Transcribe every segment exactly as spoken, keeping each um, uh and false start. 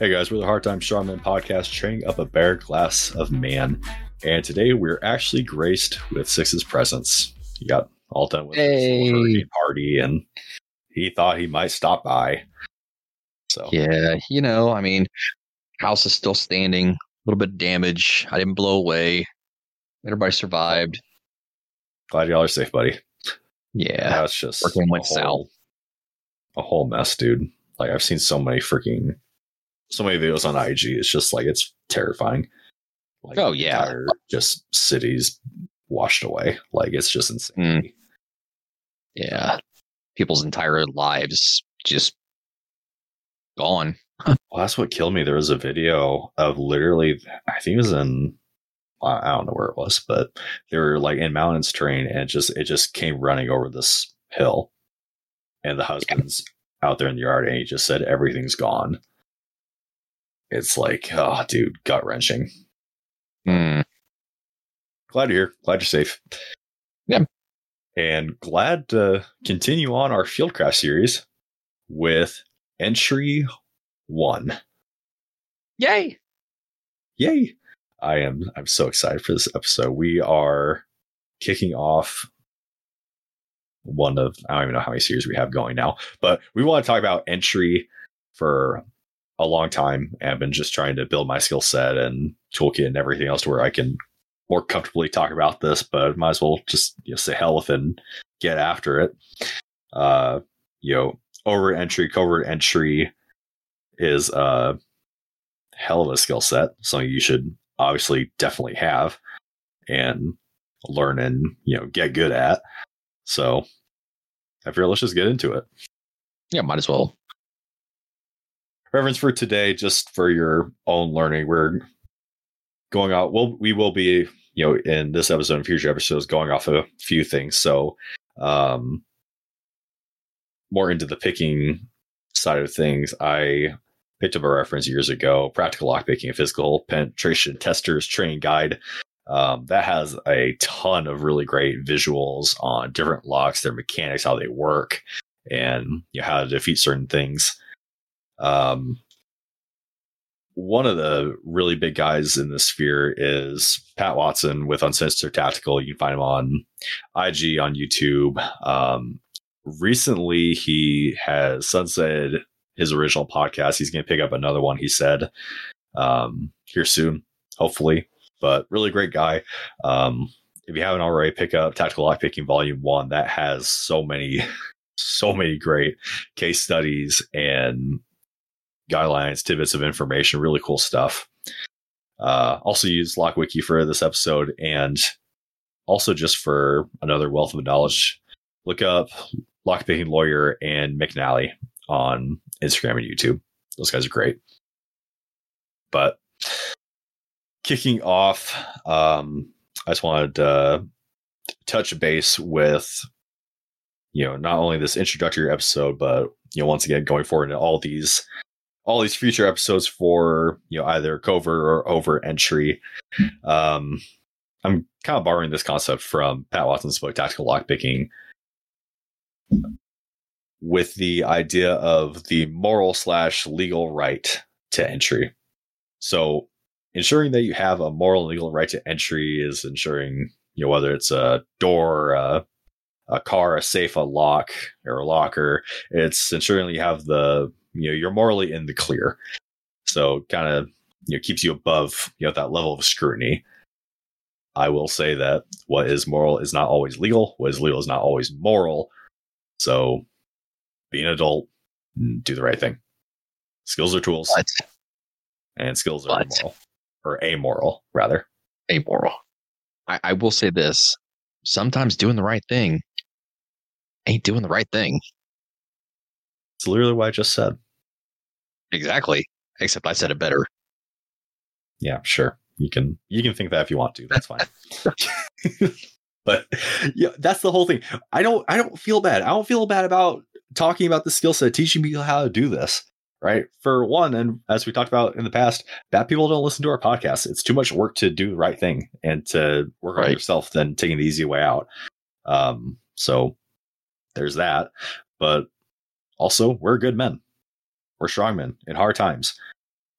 Hey guys, we're the Hard Time Strongman podcast, training up a better class of man. And today we're actually graced with Six's presence. He got all done with Hey. his little hurricane party and he thought he might stop by. So Yeah, you know, I mean, house is still standing, a little bit of damage. I didn't blow away. Everybody survived. Glad y'all are safe, buddy. Yeah. That's just Working went a whole, a whole mess, dude. Like I've seen so many freaking so many videos on I G. It's just like it's terrifying. Like, oh yeah, entire, just cities washed away. Like it's just insane. Mm. Yeah, people's entire lives just gone. Well, that's what killed me. There was a video of literally, I think it was in, I don't know where it was, but they were like in mountains terrain, and it just it just came running over this hill, and the husband's out there in the yard, and he just said everything's gone. It's like, oh, dude, gut wrenching. Mm. Glad you're here. Glad you're safe. Yeah. And glad to continue on our Fieldcraft series with entry one. Yay! Yay! I am I'm so excited for this episode. We are kicking off one of, I don't even know how many series we have going now, but we want to talk about entry for a long time, and I've been just trying to build my skill set and toolkit and everything else to where I can more comfortably talk about this, but might as well just, you know, say hell with it and get after it. Uh, you know, overt entry, covert entry is a hell of a skill set. Something you should obviously definitely have and learn and, you know, get good at. So I figure let's just get into it. Yeah, might as well. Reference for today, just for your own learning, we're going out. We'll, we will be, you know, in this episode and future episodes, going off a few things. So, um, more into the picking side of things, I picked up a reference years ago, Practical Lockpicking, a Physical Penetration Tester's Training Guide. Um, that has a ton of really great visuals on different locks, their mechanics, how they work, and, you know, how to defeat certain things. Um, one of the really big guys in this sphere is Pat Watson with Uncensored Tactical. You can find him on I G, on YouTube. Um, recently, he has sunsetted his original podcast. He's going to pick up another one, he said, um, here soon, hopefully. But really great guy. Um, if you haven't already, pick up Tactical Lockpicking Volume one. That has so many, so many great case studies and guidelines, tidbits of information, really cool stuff. Uh, also use LockWiki for this episode, and also just for another wealth of knowledge, look up Lockpicking Lawyer and McNally on Instagram and YouTube. Those guys are great. But kicking off, um, I just wanted to touch base with, you know, not only this introductory episode, but, you know, once again, going forward into all these all these future episodes for, you know, either covert or overt entry. Um, I'm kind of borrowing this concept from Pat Watson's book, Tactical Lockpicking, with the idea of the moral slash legal right to entry. So ensuring that you have a moral and legal right to entry is ensuring, you know, whether it's a door, a, a car, a safe, a lock, or a locker, it's ensuring you have the, you know, you're morally in the clear. So kind of, you know, keeps you above, you know, that level of scrutiny. I will say that what is moral is not always legal. What is legal is not always moral. So be an adult, do the right thing. Skills are tools. What? And skills are What? moral. Or amoral, rather. Amoral. I, I will say this. Sometimes doing the right thing ain't doing the right thing. It's literally what I just said. Exactly. Except I said it better. Yeah, sure. You can you can think that if you want to. That's fine. But yeah, that's the whole thing. I don't I don't feel bad. I don't feel bad about talking about the skill set, teaching people how to do this. Right. For one, and as we talked about in the past, bad people don't listen to our podcast. It's too much work to do the right thing and to work Right. on yourself than taking the easy way out. Um, so there's that. But also, we're good men. We're strong men in hard times.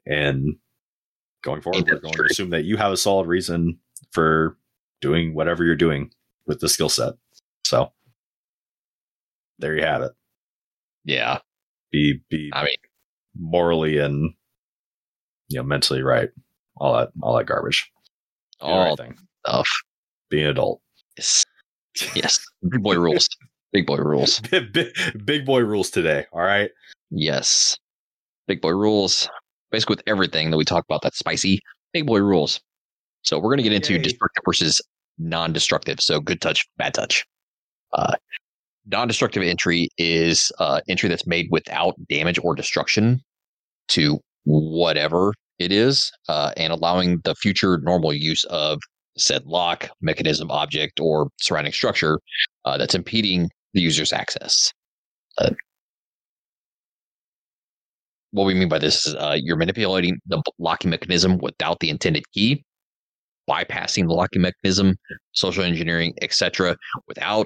And going forward, Ain't we're that going true? to assume that you have a solid reason for doing whatever you're doing with the skill set. So there you have it. Yeah. Be be I mean, morally and you know mentally right. All that all that garbage. Do the all right thing. stuff. Be an adult. Yes. Yes. Big boy rules. Big boy rules. big, big boy rules today. All right. Yes. Big boy rules. Basically, with everything that we talk about that's spicy, big boy rules. So we're going to get into Yay. destructive versus non-destructive. So good touch, bad touch. Uh, non-destructive entry is uh, entry that's made without damage or destruction to whatever it is, uh, and allowing the future normal use of said lock, mechanism, object, or surrounding structure uh, that's impeding the user's access. Uh, what we mean by this is uh, you're manipulating the locking mechanism without the intended key, bypassing the locking mechanism, social engineering, et cetera, without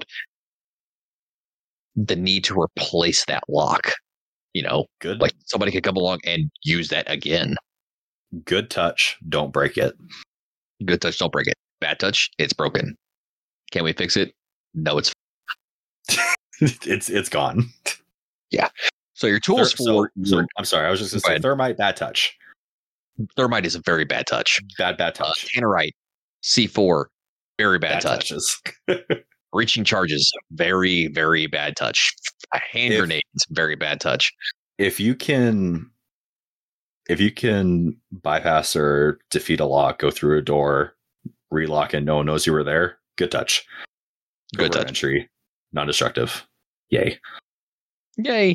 the need to replace that lock. You know, Good. like somebody could come along and use that again. Good touch. Don't break it. Good touch, don't break it. Bad touch, it's broken. Can we fix it? No, it's it's it's gone. yeah. So your tools Ther- so, for so, your I'm sorry. I was just going to Go say ahead. thermite, bad touch. thermite is a very bad touch. Bad, bad Uh, touch. tannerite, C four, very bad, bad touch. touches. Breaching charges, very, very bad touch. A hand If- grenades, very bad touch. if you can if you can bypass or defeat a lock, go through a door, relock, and no one knows you were there, good touch. Good Covert touch. entry, non-destructive. Yay. Yay.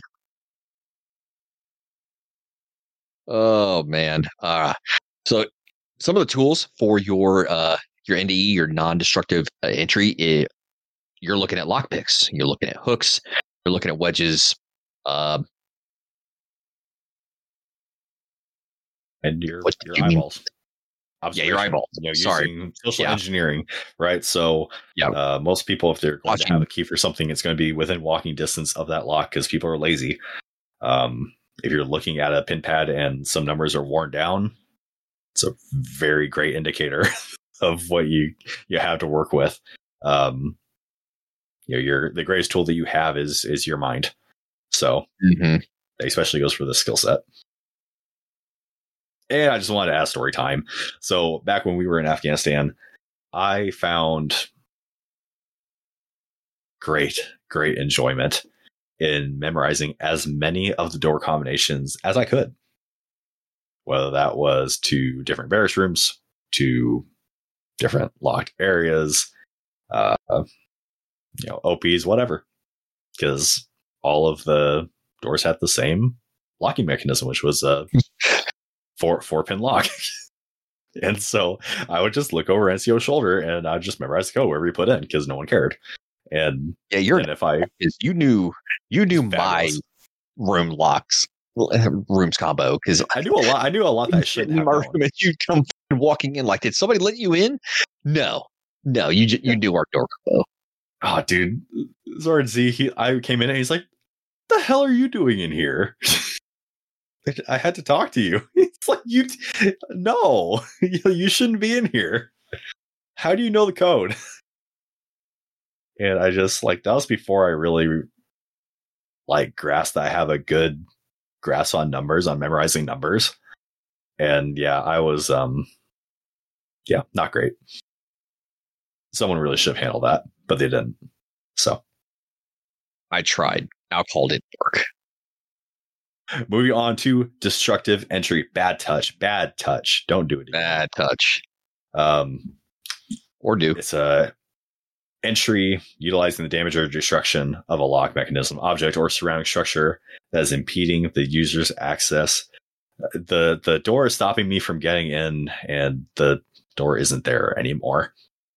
Oh man. Uh so some of the tools for your uh your N D E, your non-destructive uh, entry, i- you're looking at lockpicks, you're looking at hooks, you're looking at wedges, uh, And your What your do you mean? eyeballs. Yeah, your Observation. eyeballs. You know, Sorry. using social Yeah. engineering, right? So Yeah. uh, most people, if they're going to Watching. have a key for something, it's going to be within walking distance of that lock because people are lazy. Um, if you're looking at a pin pad and some numbers are worn down, it's a very great indicator of what you you have to work with. Um, you know, your the greatest tool that you have is is your mind. So Mhm. that especially goes for the skill set. And I just wanted to add story time. So back when we were in Afghanistan, I found great, great enjoyment in memorizing as many of the door combinations as I could. Whether that was to different barracks rooms, to different locked areas, uh, you know, O Ps, whatever. Because all of the doors had the same locking mechanism, which was a four four pin lock. And so I would just look over N C O's shoulder and I'd just memorize the code wherever he put in because no one cared. And Yeah, you're and if I is you knew you knew my Fabulous. room locks rooms combo because I knew a lot, I knew a lot that I shouldn't have my known. room and you come walking in like, did somebody let you in? No, no, you ju- you knew our door combo. Oh, dude, Zord Z, he I came in and he's like, "The hell are you doing in here?" I had to talk to you. It's like you, no, you shouldn't be in here. How do you know the code? And I just like that was before I really like grasped that I have a good grasp on numbers, on memorizing numbers. And yeah, I was um, yeah, not great. Someone really should have handled that, but they didn't. So I tried. Alcohol didn't work. moving on to destructive entry, bad touch, bad touch. Don't do it again. Bad touch. Um, Or do. it's a entry utilizing the damage or destruction of a lock mechanism, object, or surrounding structure that is impeding the user's access. The the door is stopping me from getting in, and the door isn't there anymore.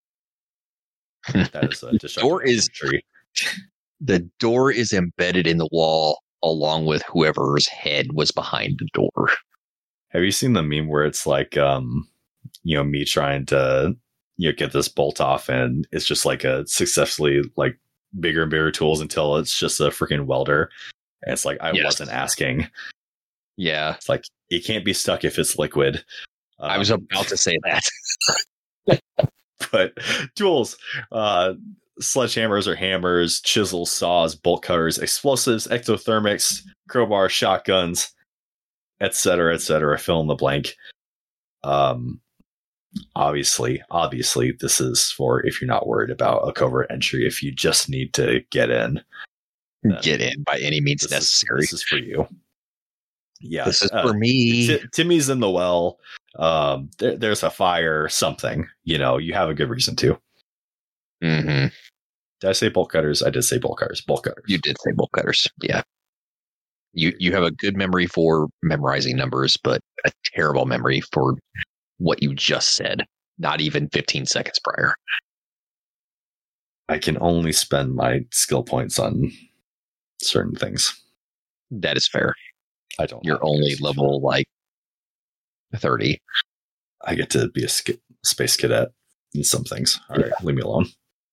That is a destructive Door is- entry. The door is embedded in the wall along with whoever's head was behind the door. Have you seen the meme where it's like, um, you know, me trying to, you know, get this bolt off, and it's just like a successfully like bigger and bigger tools until it's just a freaking welder, and it's like I Yes. wasn't asking. Yeah. It's like, it can't be stuck if it's liquid. Um, I was about to say that. But tools, uh, sledgehammers or hammers, chisels, saws, bolt cutters, explosives, exothermics, crowbars, shotguns, et cetera, et cetera. Fill in the blank. Um, obviously, obviously, this is for if you're not worried about a covert entry. If you just need to get in, get in by any means this necessary. Is, this is for you. Yeah, this is uh, for me. T- Timmy's in the well. Um, there, there's a fire. Something. You know, you have a good reason to. Mm-hmm. Did I say bolt cutters? I did say bolt cutters. Bolt cutters. You did say bolt cutters. Yeah. You you have a good memory for memorizing numbers, but a terrible memory for what you just said. Not even fifteen seconds prior. I can only spend my skill points on certain things. That is fair. I don't. You're only level like thirty. I get to be a sk- space cadet in some things. All yeah. right, leave me alone.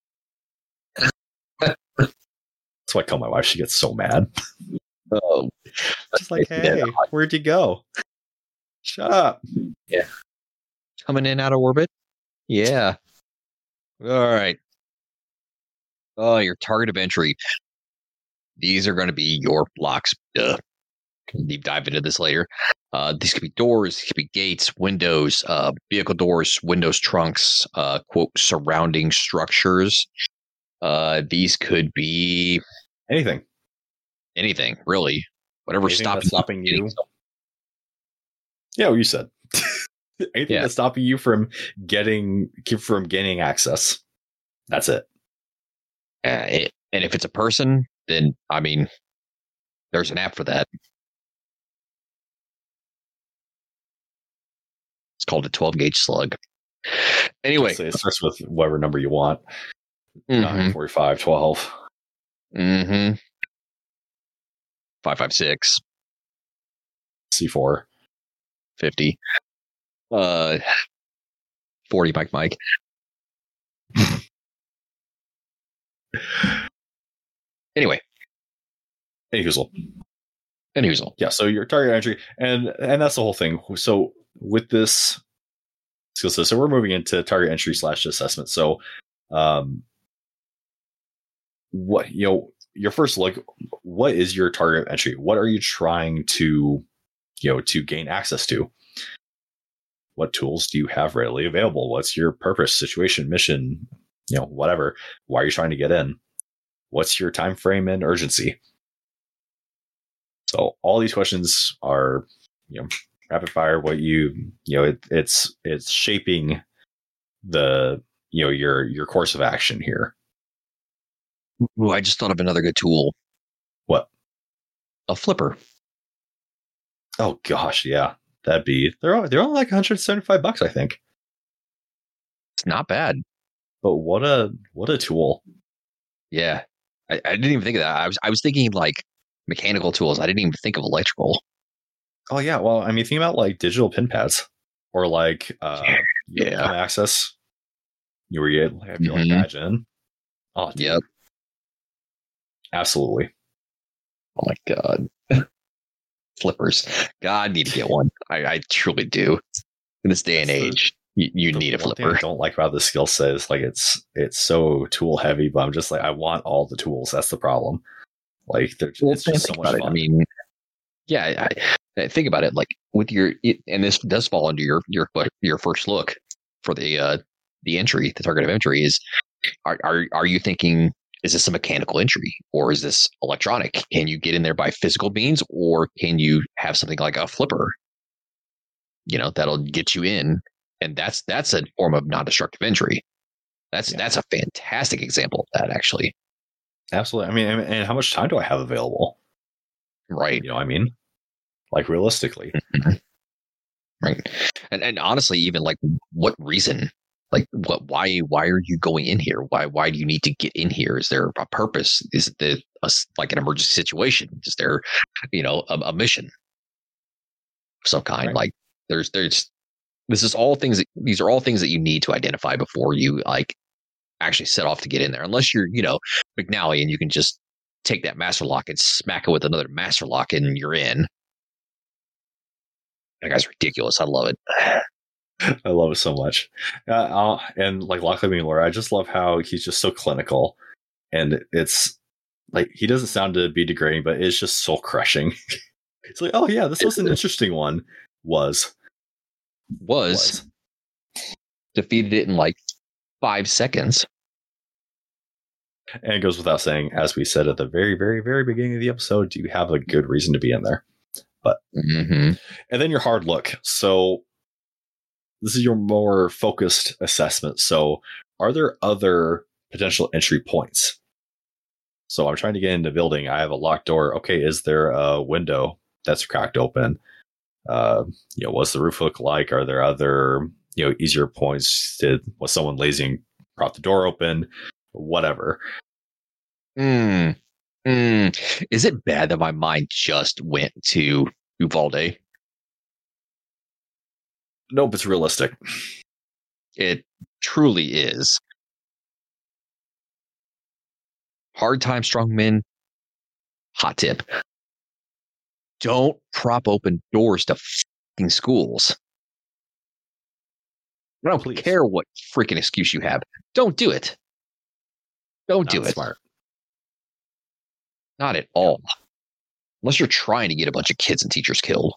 That's why I tell my wife. She gets so mad. Oh, just like, hey, where'd you go? Shut up. Yeah. Coming in out of orbit. Yeah. All right. Oh, your target of entry. These are going to be your blocks. Duh. Deep dive into this later. Uh, these could be doors, these could be gates, windows, uh, vehicle doors, windows, trunks, uh, quote, surrounding structures. Uh, these could be anything, anything really, whatever anything stopping, stopping you. Yeah, what you said. Anything yeah. that's stopping you from getting from gaining access. That's it. Uh, it. And if it's a person, then I mean, there's an app for that. It's called a twelve gauge slug. Anyway, it starts with whatever number you want. Mm-hmm. nine, forty-five, twelve. Mm-hmm. five five six. C four. fifty. Uh, forty, Mike, Mike. Anyway. Anyhoozle. Anyhoozle. Yeah, so your target entry, and and that's the whole thing. So with this skill set, so we're moving into target entry slash assessment. So, um, what you know, your first look, what is your target entry? What are you trying to, you know, to gain access to? What tools do you have readily available? What's your purpose, situation, mission, you know, whatever? Why are you trying to get in? What's your time frame and urgency? So all these questions are, you know, rapid fire. What you, you know, it, it's it's shaping the, you know, your your course of action here. Ooh, I just thought of another good tool. What? A flipper. Oh gosh, yeah, that'd be they're they're only like one hundred seventy-five bucks, I think. It's not bad. But what a what a tool. Yeah, I, I didn't even think of that. I was I was thinking like mechanical tools. I didn't even think of electrical. Oh yeah, well, I mean, think about like digital pin pads or like uh, yeah, you know, access. You were you have your mm-hmm. badge in. Oh, dude. Yep, absolutely. Oh my god, flippers! God, I need to get one. I, I truly do. In this day That's and age, the, you, you need a flipper. I don't like about the skill set is like it's it's so tool heavy, but I'm just like I want all the tools. That's the problem. Like they're well, it's just so much fun. I mean, yeah, I, I think about it. Like with your, and this does fall under your your your first look for the uh, the entry, the target of entry is. Are are are you thinking? Is this a mechanical entry or is this electronic? Can you get in there by physical means, or can you have something like a flipper? You know, that'll get you in, and that's that's a form of non-destructive entry. That's yeah. that's a fantastic example of that, actually. Absolutely. I mean, and how much time do I have available? Right. You know what I mean? Like realistically. Mm-hmm. Right. And and honestly, even like what reason? Like what? Why? Why are you going in here? Why? Why do you need to get in here? Is there a purpose? Is it the, a, like an emergency situation? Is there, you know, a, a mission of some kind? Right. Like there's there's this is all things. That, these are all things that you need to identify before you like actually set off to get in there. Unless you're, you know, McNally and you can just take that master lock and smack it with another master lock and you're in. That guy's ridiculous. I love it. I love it so much. Uh, uh, and like Lock Living Lore, I just love how he's just so clinical. And it's like, he doesn't sound to be degrading, but it's just soul crushing. It's like, oh yeah, this was an interesting one. Was. Was. was. Defeated it in like five seconds. And it goes without saying, as we said at the very, very, very beginning of the episode, do you have a good reason to be in there? But, mm-hmm. And then your hard look. So this is your more focused assessment. So are there other potential entry points? So I'm trying to get into the building. I have a locked door. Okay, is there a window that's cracked open? Uh, you know, what's the roof look like? Are there other, you know, easier points? Did was someone lazy and prop the door open? Whatever. Mm. Mm. Is it bad that my mind just went to Uvalde? Nope, it's realistic. It truly is. Hard time, strong men. Hot tip. Don't prop open doors to fucking schools. I don't Please. care what freaking excuse you have. Don't do it. Don't Not do it. Smart. Not at all. Unless you're trying to get a bunch of kids and teachers killed.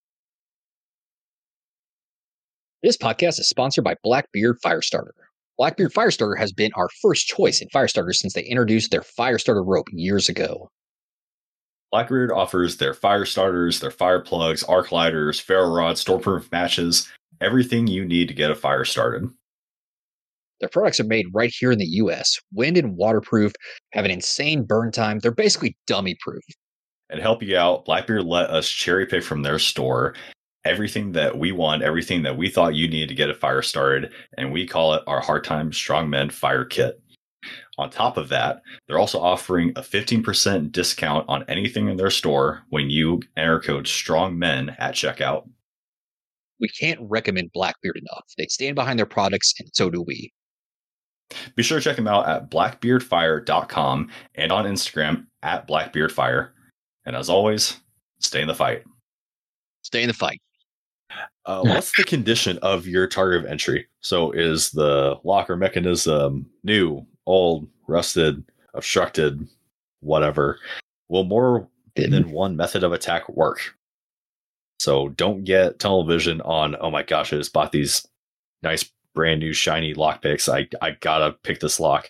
This podcast is sponsored by Blackbeard Firestarter. Blackbeard Firestarter has been our first choice in Firestarter since they introduced their Firestarter rope years ago. Blackbeard offers their fire starters, their fire plugs, arc lighters, ferro rods, stormproof matches, everything you need to get a fire started. Their products are made right here in the U S, wind and waterproof, have an insane burn time. They're basically dummy proof. And help you out, Blackbeard let us cherry pick from their store everything that we want, everything that we thought you needed to get a fire started, and we call it our Hard Time Strong Men Fire Kit. On top of that, they're also offering a fifteen percent discount on anything in their store when you enter code STRONGMEN at checkout. We can't recommend Blackbeard enough. They stand behind their products, and so do we. Be sure to check them out at blackbeard fire dot com and on Instagram at blackbeardfire. And as always, stay in the fight. Stay in the fight. Uh, what's the condition of your target of entry? So is the locker mechanism new, old, rusted, obstructed, whatever? Will more than one method of attack work? So don't get tunnel vision on, oh my gosh, I just bought these nice brand new shiny lockpicks. I, I gotta pick this lock.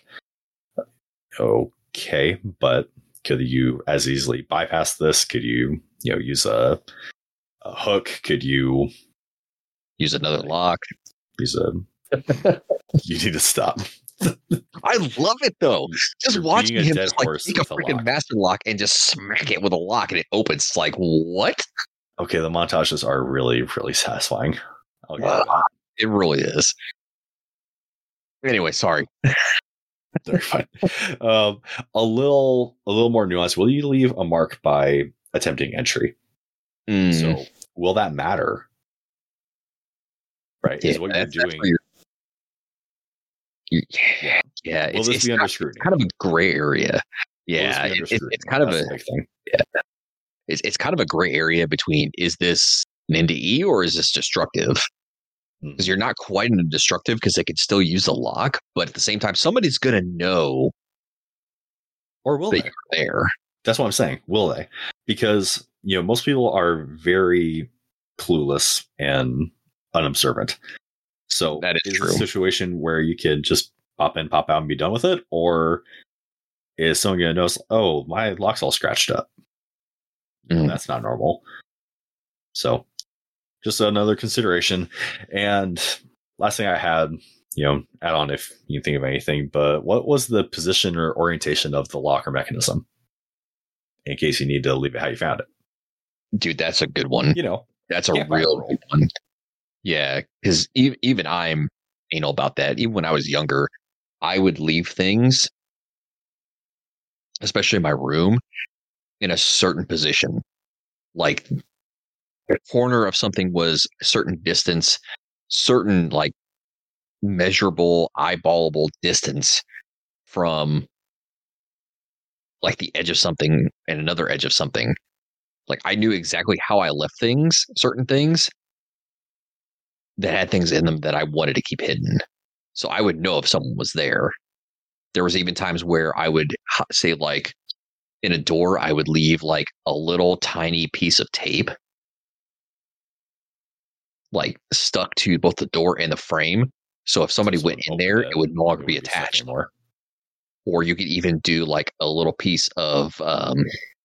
Okay, but could you as easily bypass this? Could you, you know, use a, a hook? Could you use another lock? Use a. You need to stop. I love it though. Just You're watching him just like take a freaking lock. master lock and just smack it with a lock and it opens. Like what? Okay, the montages are really, really satisfying. I'll wow. It really is. Anyway, sorry. Very fine. Um, a little, a little more nuanced. Will you leave a mark by attempting entry? Mm. So, will that matter? Right? Yeah, is what you're doing. You're, you, yeah, yeah. Will it's, this it's be kind, under scrutiny? Kind of a gray area. Yeah, it, it, it's kind That's of a big thing. Yeah, it's it's kind of a gray area between is this an N D E or is this destructive? Because you're not quite in a destructive because they could still use a lock, but at the same time, somebody's gonna know, or will that they? You're there. That's what I'm saying. Will they? Because you know most people are very clueless and unobservant. So that is, is true. It a situation where you can just pop in, pop out, and be done with it, or is someone going to notice? Oh, my lock's all scratched up. Mm. No, that's not normal. So. Just another consideration. And last thing I had, you know, add on if you think of anything, but what was the position or orientation of the locker mechanism? In case you need to leave it how you found it. Dude, that's a good one. You know, that's a real good one. Yeah, because even, even I'm anal about that. Even when I was younger, I would leave things, especially in my room, in a certain position. Like, the corner of something was a certain distance, certain like measurable, eyeballable distance from like the edge of something and another edge of something. Like I knew exactly how I left things, certain things that had things in them that I wanted to keep hidden. So I would know if someone was there. There was even times where I would say, like, in a door, I would leave like a little tiny piece of tape, like stuck to both the door and the frame. So if somebody so went in there, it would no longer be attached. Anymore. Or you could even do like a little piece of um,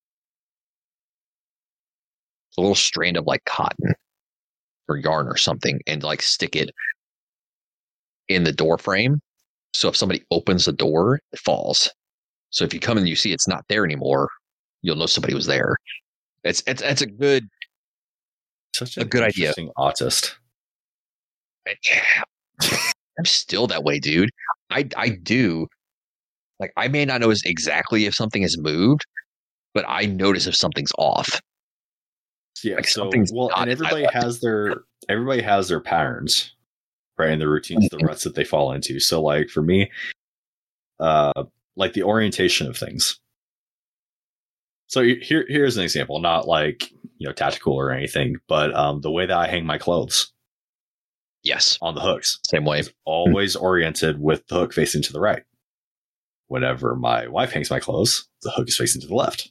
a little strand of like cotton or yarn or something, and like stick it in the door frame. So if somebody opens the door, it falls. So if you come and you see it's not there anymore, you'll know somebody was there. It's it's it's a good, such a good idea. Autist. I'm still that way, dude. I I do. Like I may not notice exactly if something has moved, but I notice if something's off. Yeah. Like so well, and everybody has their everybody has their patterns, right? And the routines, the ruts that they fall into. So like for me, uh, like the orientation of things. So here here's an example, not like you know tactical or anything, but um, the way that I hang my clothes. Yes, on the hooks, same way. It's always mm-hmm. oriented with the hook facing to the right. Whenever my wife hangs my clothes, the hook is facing to the left,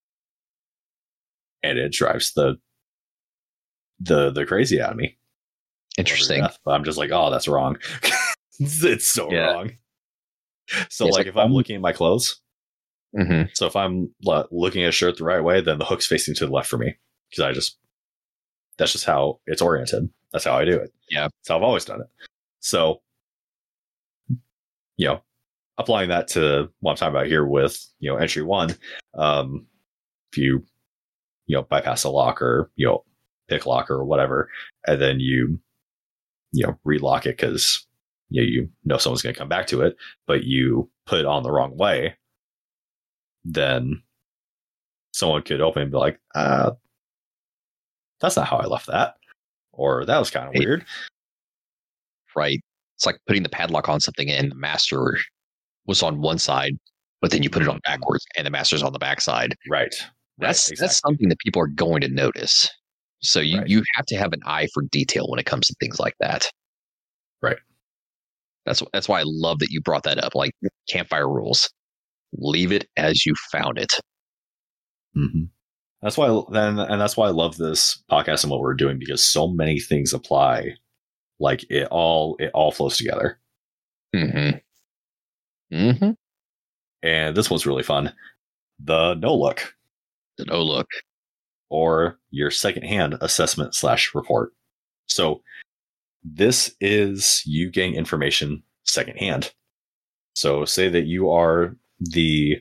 and it drives the the the crazy out of me. Interesting, death, but I'm just like, oh, that's wrong. It's so yeah. wrong. So, it's like, like, if I'm looking at my clothes, mm-hmm. so if I'm l- looking at a shirt the right way, then the hook's facing to the left for me because I just that's just how it's oriented. That's how I do it. Yeah, that's how I've always done it. So, you know. Applying that to what I'm talking about here with, you know, entry one, um, if you, you know, bypass a lock or, you know, pick lock or whatever, and then you, you know, relock it because, you know, you know someone's going to come back to it, but you put it on the wrong way, then someone could open and be like, uh, that's not how I left that. Or that was kind of hey. weird. Right. It's like putting the padlock on something and the master was on one side, but then you put it on backwards and the master's on the back side. Right. That's right, exactly. that's something that people are going to notice. So you, right. you have to have an eye for detail when it comes to things like that. Right. That's that's why I love that you brought that up. Like campfire rules. Leave it as you found it. Mm-hmm. That's why then and that's why I love this podcast and what we're doing, because so many things apply. Like it all it all flows together. Mm-hmm. Mm-hmm. And this one's really fun. The no look. The no look. Or your secondhand assessment slash report. So this is you getting information secondhand. So say that you are the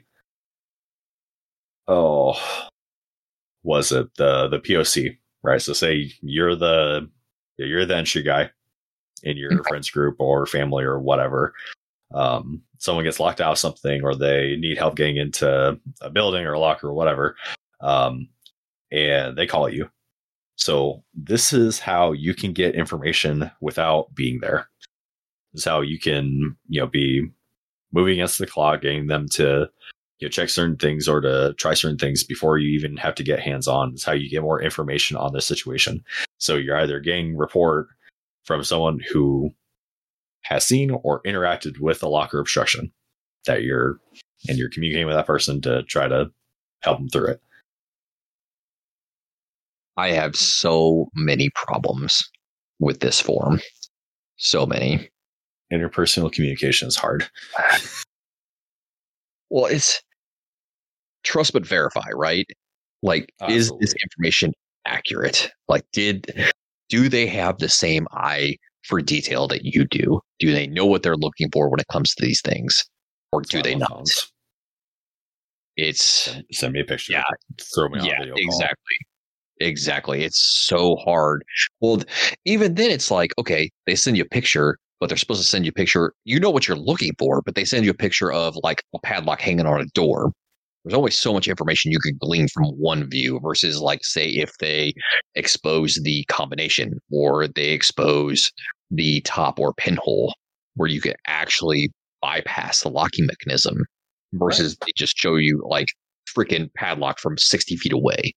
oh was it the the P O C, right? So say you're the you're the entry guy in your okay. friends group or family or whatever. Um, someone gets locked out of something, or they need help getting into a building or a locker or whatever, um, and they call you. So this is how you can get information without being there. This is how you can, you know, be moving against the clock, getting them to, you know, check certain things or to try certain things before you even have to get hands on. It's how you get more information on the situation. So you're either getting report from someone who has seen or interacted with a locker obstruction that you're, and you're communicating with that person to try to help them through it. I have so many problems with this form. So many. Interpersonal communication is hard. Well, it's trust but verify, right? Like, Absolutely. Is this information accurate? Like, did do they have the same eye for detail that you do? Do they know what they're looking for when it comes to these things, or do they not? Phones. It's send, send me a picture. Yeah, throw me on yeah, a video exactly. Call. Exactly. It's so hard. Well, even then, it's like, okay, they send you a picture, but they're supposed to send you a picture. You know what you're looking for, but they send you a picture of like a padlock hanging on a door. There's always so much information you could glean from one view versus, like, say, if they expose the combination or they expose the top or pinhole where you could actually bypass the locking mechanism versus right. They just show you like freaking padlock from sixty feet away.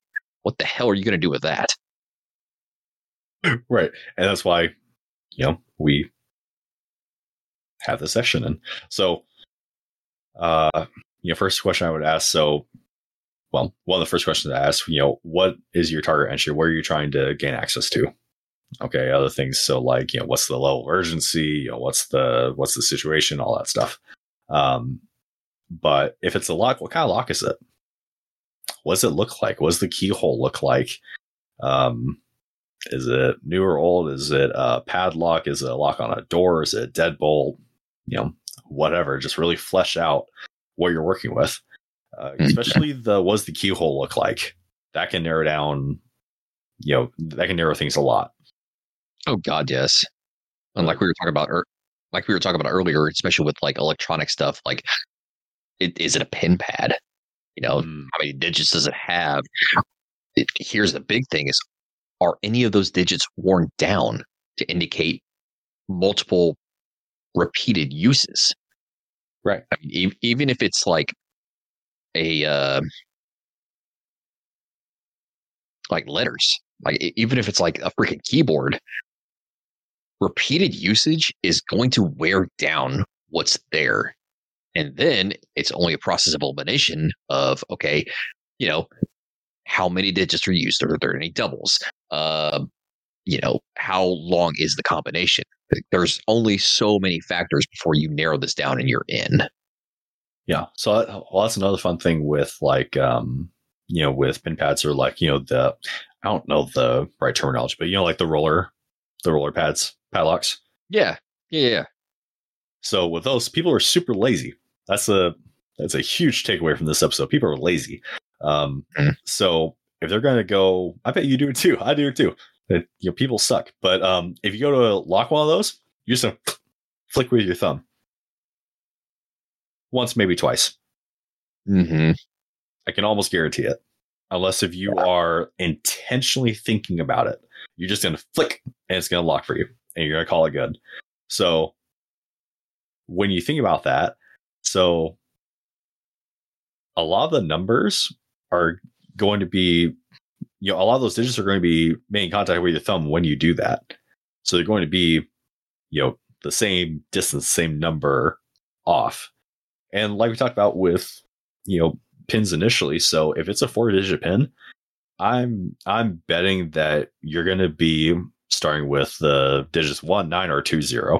what the hell are you going to do with that? Right. And that's why, you know, we have this section. And so, uh, you know, first question I would ask. So, well, one of the first questions I ask, you know, what is your target entry? Where are you trying to gain access to? Okay. Other things. So like, you know, what's the level of urgency? You know, what's the, what's the situation? All that stuff. Um, but if it's a lock, what kind of lock is it? What does it look like? What does the keyhole look like? Um, is it new or old? Is it a padlock? Is it a lock on a door? Is it a deadbolt? You know, whatever. Just really flesh out what you're working with. Uh, especially the what does the keyhole look like? That can narrow down, you know, that can narrow things a lot. Oh God, yes. And like we were talking about, er, like we were talking about earlier, especially with like electronic stuff, like it, is it a pin pad? You know, mm. how many digits does it have? It, here's the big thing: is are any of those digits worn down to indicate multiple repeated uses? Right. I mean, e- even if it's like a uh, like letters, like even if it's like a freaking keyboard, repeated usage is going to wear down what's there. And then it's only a process of elimination of, okay, you know, how many digits are used? Are there any doubles? Uh, you know, how long is the combination? There's only so many factors before you narrow this down and you're in. Yeah. So well, that's another fun thing with like, um, you know, with pin pads or like, you know, the, I don't know the right terminology, but, you know, like the roller, the roller pads, padlocks. Yeah. Yeah. Yeah. So with those, people are super lazy. That's a, that's a huge takeaway from this episode. People are lazy. Um, mm. So if they're going to go, I bet you do it too. I do it too. It, you know, people suck. But um, if you go to lock one of those, you just uh, flick with your thumb. Once, maybe twice. Mm-hmm. I can almost guarantee it. Unless if you yeah. are intentionally thinking about it, you're just going to flick and it's going to lock for you. And you're going to call it good. So when you think about that, so a lot of the numbers are going to be, you know, a lot of those digits are going to be making contact with your thumb when you do that. So they're going to be, you know, the same distance, same number off. And like we talked about with, you know, pins initially. So if it's a four digit pin, I'm, I'm betting that you're going to be starting with the digits one, nine, or two, zero.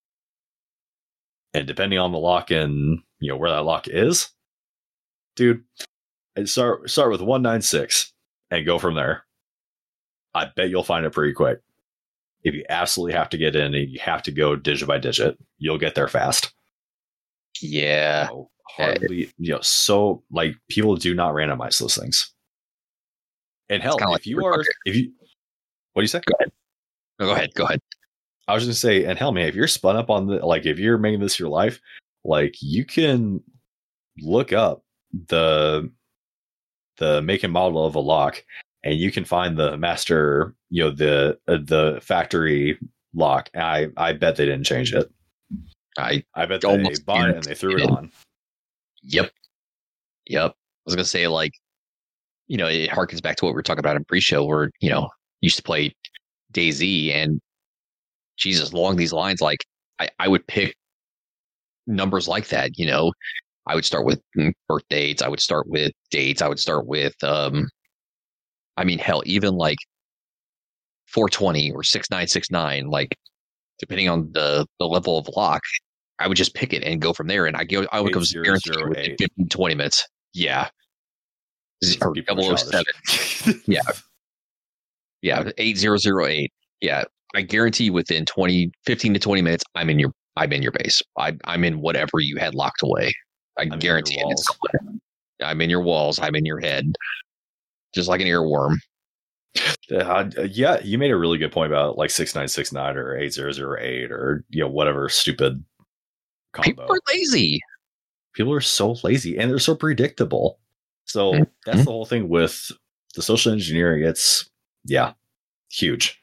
And depending on the lock and, you know, where that lock is, dude, and start start with one nine six and go from there. I bet you'll find it pretty quick. If you absolutely have to get in and you have to go digit by digit, you'll get there fast. Yeah. You know, hardly, you know, so like people do not randomize those things. And hell, if like you are, if you, what do you say? Go ahead. No, go ahead. Go ahead. I was going to say, and hell, man, if you're spun up on the, like, if you're making this your life, like you can look up the, the make and model of a lock and you can find the master, you know, the, uh, the factory lock. I, I bet they didn't change it. I, I bet they bought it and they threw it on. Yep. Yep. I was going to say, like, you know, it harkens back to what we were talking about in pre-show where, you know, used to play DayZ and Jesus, along these lines, like I, I would pick numbers like that, you know, I would start with birth dates. I would start with dates. I would start with, um, I mean, hell, even like four twenty or six nine six nine, like depending on the, the level of lock, I would just pick it and go from there. And I go, I would go guaranteed within fifteen, twenty minutes. Yeah. Or double oh seven. Yeah. Yeah. eight zero zero eight. Yeah. I guarantee within twenty, fifteen to twenty minutes, I'm in your, I'm in your base. I, I'm in whatever you had locked away. I I'm guarantee it. It's I'm in your walls. I'm in your head. Just like an earworm. Uh, yeah, you made a really good point about like six nine six nine or eight zero zero eight or, you know, whatever stupid combo. People are lazy. People are so lazy and they're so predictable. So mm-hmm. that's the whole thing with the social engineering. It's, yeah, huge.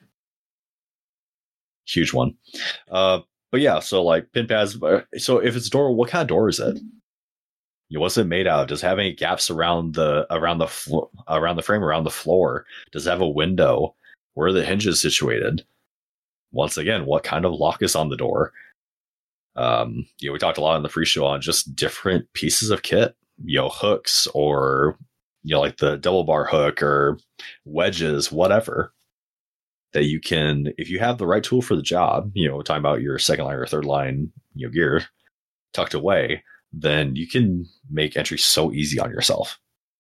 Huge one. Uh, but yeah, so like pin pads. So if it's a door, what kind of door is it? You know, what's it made out of? Does it have any gaps around the around the flo- around the frame, around the floor? Does it have a window? Where are the hinges situated? Once again, what kind of lock is on the door? Um, you know, we talked a lot in the pre-show on just different pieces of kit, you know, hooks or, you know, like the double bar hook or wedges, whatever, that you can, if you have the right tool for the job, you know, talking about your second line or third line, you know, gear tucked away, then you can make entry so easy on yourself.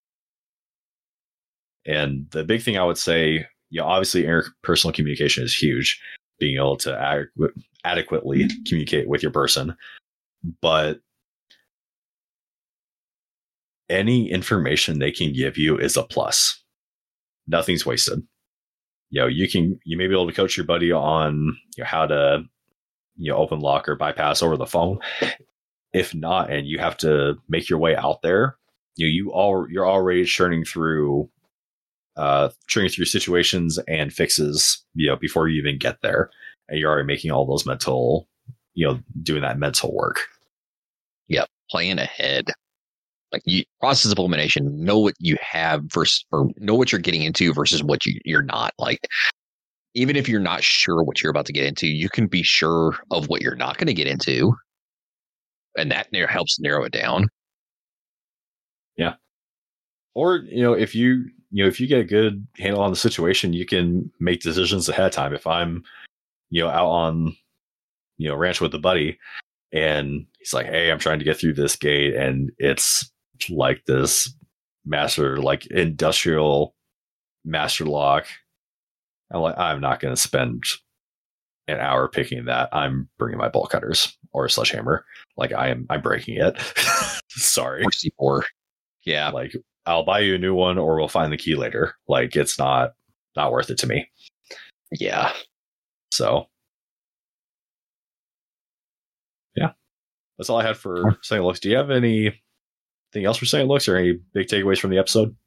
And the big thing I would say, you know, obviously interpersonal communication is huge, being able to ad- adequately communicate with your person. But any information they can give you is a plus. Nothing's wasted. You know, you can, you may be able to coach your buddy on, you know, how to, you know, open lock or bypass over the phone. If not, and you have to make your way out there, you know, you all, you're already churning through uh churning through situations and fixes, you know, before you even get there, and you're already making all those mental, you know, doing that mental work. Yeah, playing ahead, like you process of elimination, know what you have versus, or know what you're getting into versus what you, you're not. Like, even if you're not sure what you're about to get into, you can be sure of what you're not going to get into, and that narrow, helps narrow it down. Yeah. Or, you know, if you, you know, if you get a good handle on the situation, you can make decisions ahead of time. If I'm, you know, out on, you know, ranch with a buddy and he's like, hey, I'm trying to get through this gate and it's like this master, like industrial master lock. I'm like, I'm not going to spend an hour picking that. I'm bringing my bolt cutters or a sledgehammer. Like I am, I'm breaking it. Sorry. Or C four. Yeah. Like, I'll buy you a new one or we'll find the key later. Like, it's not, not worth it to me. Yeah. So, yeah, that's all I had for Second Looks. Do you have anything else for Second Looks or any big takeaways from the episode?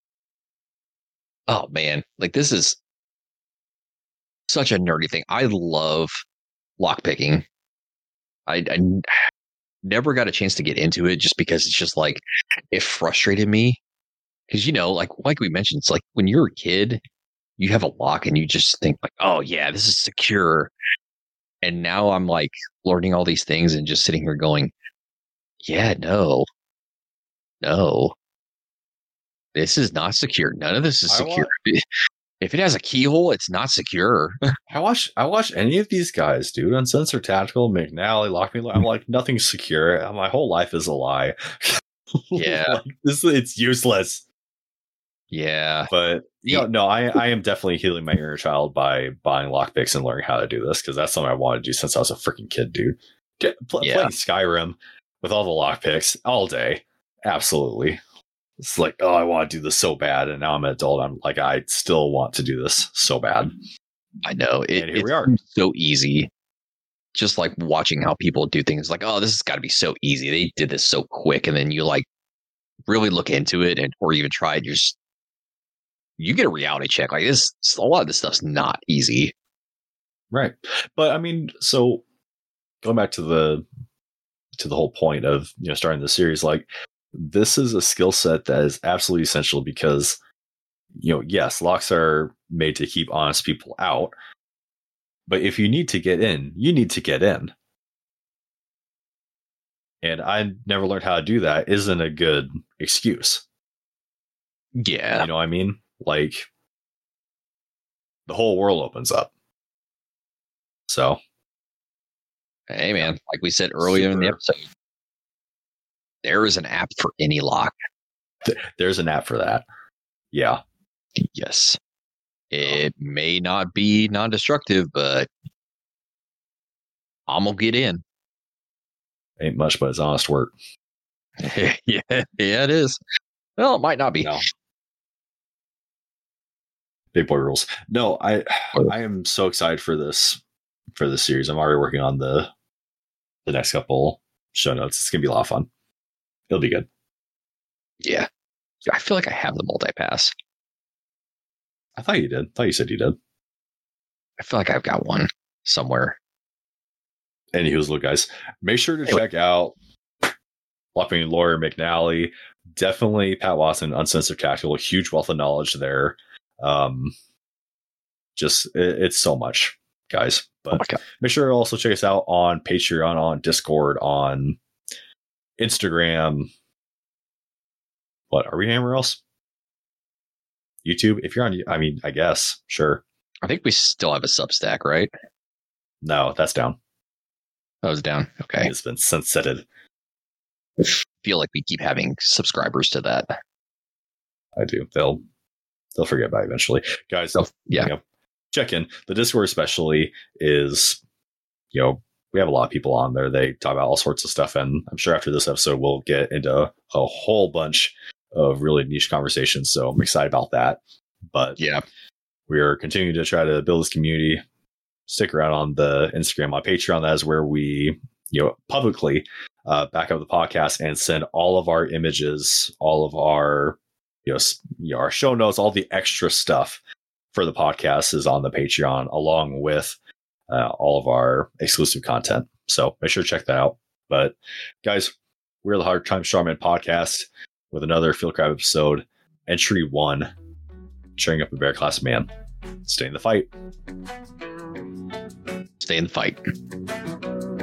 Oh man, like this is such a nerdy thing. I love lockpicking. I, I never got a chance to get into it just because it's just like, it frustrated me. Because, you know, like like we mentioned, it's like when you're a kid, you have a lock and you just think like, oh yeah, this is secure. And now I'm like learning all these things and just sitting here going, yeah, no, no, this is not secure. None of this is secure. Want- if it has a keyhole, it's not secure. I watch I watch any of these guys, dude. Uncensored Tactical, McNally, Lock Me. I'm like, nothing's secure. My whole life is a lie. Yeah, like, this it's useless. Yeah. But, you know, no, I, I am definitely healing my inner child by buying lockpicks and learning how to do this, because that's something I wanted to do since I was a freaking kid, dude. Get, pl- Yeah. Playing Skyrim with all the lockpicks all day. Absolutely. It's like, oh, I want to do this so bad. And now I'm an adult. I'm like, I still want to do this so bad. I know. It, And here it's we are. so easy. Just like watching how people do things, like, oh, this has got to be so easy. They did this so quick. And then you like really look into it, and or even try it. You're just, you get a reality check. Like this, a lot of this stuff's not easy. Right. But I mean, so going back to the to the whole point of, you know, starting the series, like, this is a skill set that is absolutely essential because, you know, yes, locks are made to keep honest people out. But if you need to get in, you need to get in. And I never learned how to do that isn't a good excuse. Yeah. You know what I mean? Like, the whole world opens up. So, Hey, man, like we said earlier in the episode, there is an app for any lock. th- there's an app for that. Yeah. Yes. It may not be non-destructive, but I'm going to get in. Ain't much, but it's honest work. yeah, yeah, it is. Well, it might not be. No. Big boy rules. No, I I am so excited for this for this series. I'm already working on the the next couple show notes. It's gonna be a lot of fun. It'll be good. Yeah. I feel like I have the multi-pass. I thought you did. I thought you said you did. I feel like I've got one somewhere. Anywho's, look, guys, make sure to Anyway. check out Lockpicking Lawyer McNally, definitely Pat Watson, Uncensored Tactical, a huge wealth of knowledge there. Um, just it, it's so much, guys. But oh make sure to also check us out on Patreon, on Discord, on Instagram. What are we anywhere else? YouTube? If you're on, I mean, I guess, sure. I think we still have a Substack, right? No, that's down. That was down. Okay. It's been sunsetted. I feel like we keep having subscribers to that. I do. They'll they'll forget about it eventually, guys. So, yeah. You know, check in. The Discord especially is, you know, we have a lot of people on there. They talk about all sorts of stuff, and I'm sure after this episode we'll get into a whole bunch of really niche conversations. So I'm excited about that. But yeah, we are continuing to try to build this community. Stick around on the Instagram, on Patreon. That is where we, you know, publicly uh, back up the podcast and send all of our images, all of our, you know, you know, our show notes, all the extra stuff for the podcast is on the Patreon, along with uh, all of our exclusive content. So make sure to check that out. But guys, we're the Hard Time Strongman podcast with another Field Crab episode, entry one, cheering up a Bear Class man. Stay in the fight. Stay in the fight.